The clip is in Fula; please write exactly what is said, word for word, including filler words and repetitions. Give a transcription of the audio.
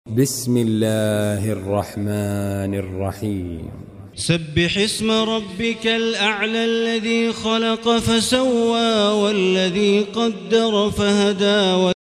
بسم الله الرحمن الرحيم سبح اسم ربك الأعلى الذي خلق فسوى والذي قدر فهدى